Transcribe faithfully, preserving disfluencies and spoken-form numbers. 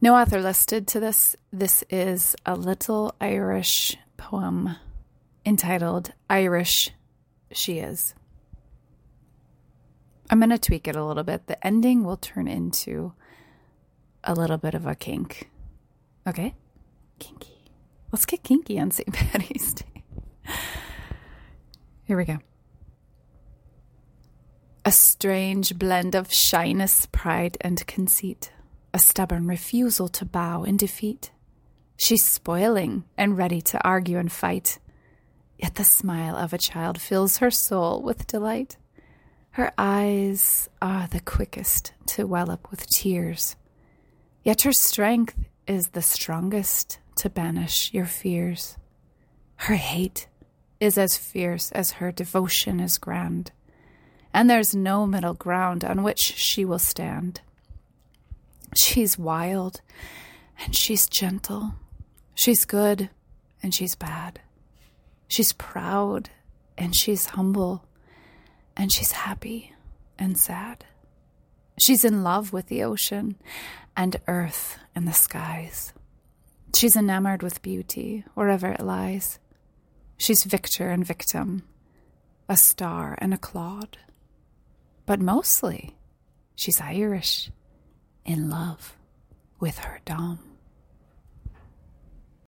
No author listed to this. This is a little Irish poem entitled Irish She Is. I'm going to tweak it a little bit. The ending will turn into a little bit of a kink. Okay? Kinky. Let's get kinky on Saint Patty's Day. Here we go. A strange blend of shyness, pride, and conceit. A stubborn refusal to bow in defeat. She's spoiling and ready to argue and fight. Yet the smile of a child fills her soul with delight. Her eyes are the quickest to well up with tears. Yet her strength is the strongest to banish your fears. Her hate is as fierce as her devotion is grand. And there's no middle ground on which she will stand. She's wild, and she's gentle. She's good, and she's bad. She's proud, and she's humble, and she's happy and sad. She's in love with the ocean and earth and the skies. She's enamored with beauty wherever it lies. She's victor and victim, a star and a clod. But mostly, she's Irish, in love with her Dom.